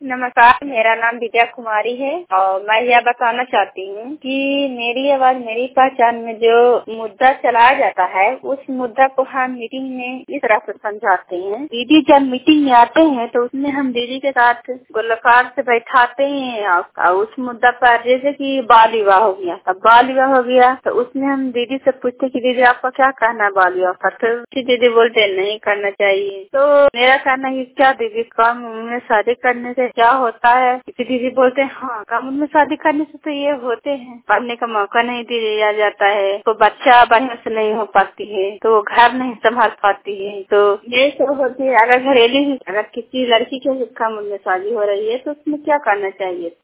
नमस्कार, मेरा नाम विद्या कुमारी है और मैं यह बताना चाहती हूँ कि मेरी आवाज मेरी पहचान में जो मुद्दा चलाया जाता है उस मुद्दा को हम मीटिंग में इस तरह से समझाते हैं। दीदी जब मीटिंग में आते हैं तो उसमें हम दीदी के साथ गोलकार से बैठाते हैं और उस मुद्दा पर जैसे कि बाल विवाह हो गया, अब बाल विवाह हो गया तो उसमें हम दीदी से पूछते कि दीदी आपका क्या कहना है बाल विवाह पर, तो दीदी बोलते नहीं करना चाहिए। तो मेरा कहना है क्या दीदी कम उम्र में शादी करने से क्या होता है? दीदी बोलते हैं हाँ कम उम्र में शादी करने से तो ये होते हैं, पढ़ने का मौका नहीं दिया जाता है, तो बच्चा बढ़िया से नहीं हो पाती है, तो घर नहीं संभाल पाती है, तो ये सब होती है। अगर घरेलू अगर किसी लड़की के कम उम्र में शादी हो रही है तो उसमें क्या करना चाहिए?